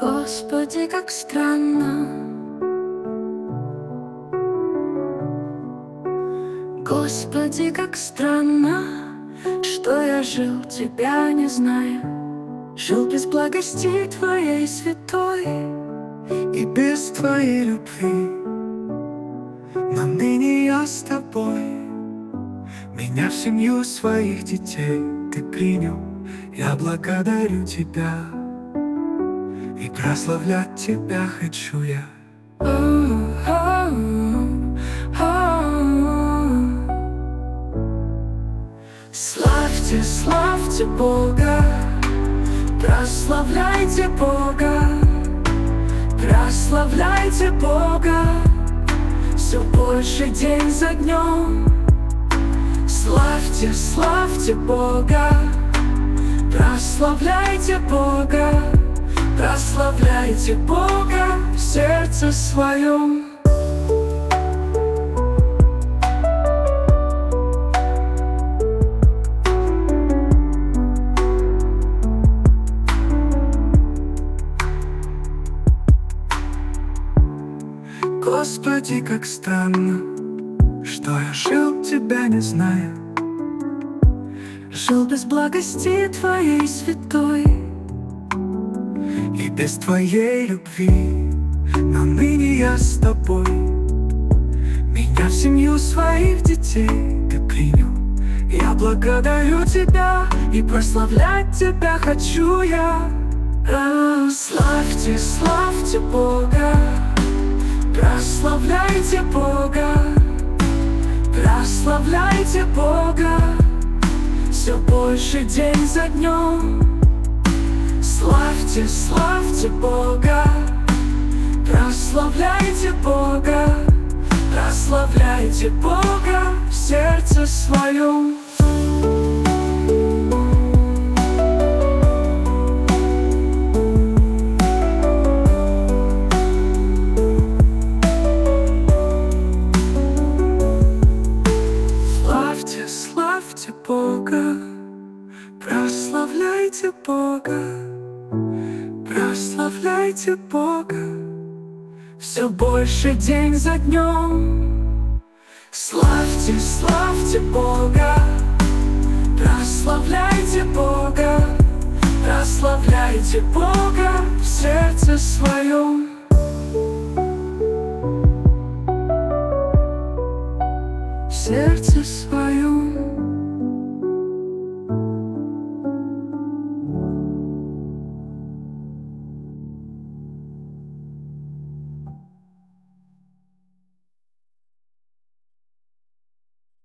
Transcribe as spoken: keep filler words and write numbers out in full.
Господи, как странно. Господи, как странно, что я жил, тебя не зная. Жил без благости Твоей святой и без Твоей любви. Но ныне я с Тобой. Меня в семью своих детей Ты принял. Я благодарю Тебя и прославлять Тебя хочу я. Славьте, славьте Бога, прославляйте Бога, прославляйте Бога, все больше день за днем. Славьте, славьте Бога, прославляйте Бога, прославляйте Бога в сердце своем. Господи, как странно, что я жил, Тебя не зная. Жил без благости Твоей святой и без Твоей любви. Но ныне я с Тобой. Меня в семью своих детей Ты принял. Я благодарю Тебя и прославлять Тебя хочу я. А, славьте, славьте Бога, прославляйте Бога, прославляйте Бога, все больше день за днем. Славьте, славьте Бога, прославляйте Бога, прославляйте Бога в сердце своем. Славьте Бога, прославляйте Бога, прославляйте Бога, все больше день за днем. Славьте, славьте Бога, прославляйте Бога, прославляйте Бога в сердце своем.